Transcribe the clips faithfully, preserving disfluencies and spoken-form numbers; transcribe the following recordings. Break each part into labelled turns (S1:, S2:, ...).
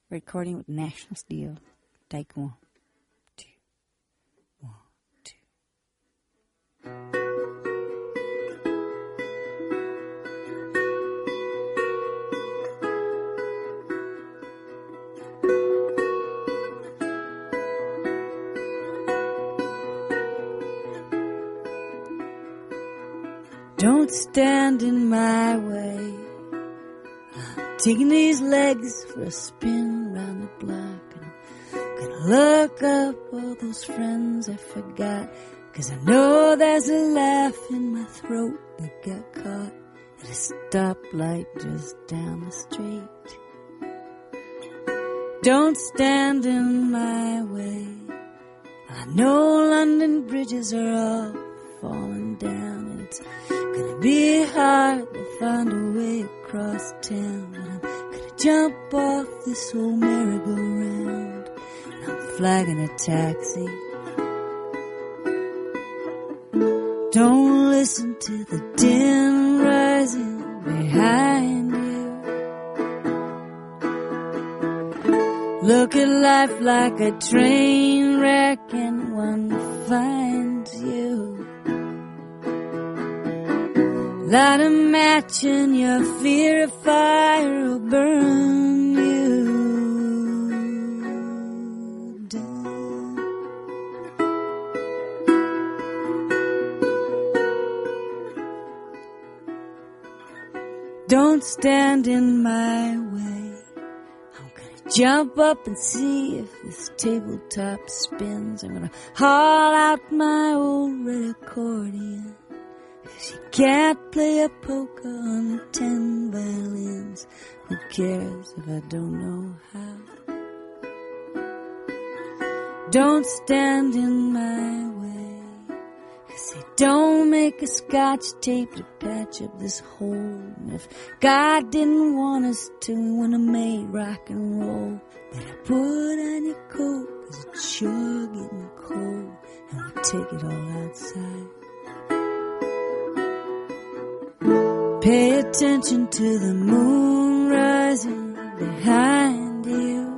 S1: recording with National Steel. Take one, two, one, two. Don't stand in my way. I'm taking these legs for a spin round the block. And I'm gonna look up all those friends I forgot. Cause I know there's a laugh in my throat that got caught at a stoplight just down the street. Don't stand in my way. I know London bridges are all falling down, and it's gonna be hard to find a way across town. I'm gonna jump off this old merry-go-round, and I'm flagging a taxi. Don't listen to the din rising behind you. Look at life like a train wreck, and one finds you. Light a match and your fear of fire will burn you down. Don't stand in my way. I'm gonna jump up and see if this tabletop spins. I'm gonna haul out my old red accordion. She can't play a polka on ten violins. Who cares if I don't know how? Don't stand in my way. Cause they don't make a scotch tape to patch up this hole. And if God didn't want us to, we wouldn't have made rock and roll. Better put on your coat, cause it's sure getting cold, and we'll take it all outside. Pay attention to the moon rising behind you.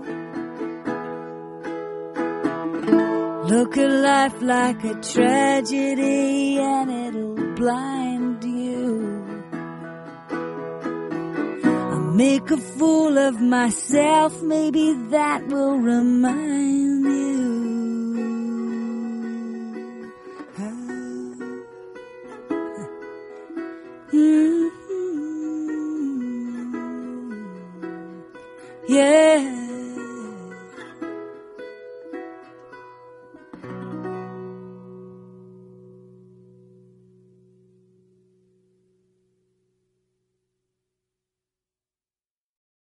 S1: Look at life like a tragedy, and it'll blind you. I'll make a fool of myself, maybe that will remind you. Mm-hmm. Yeah.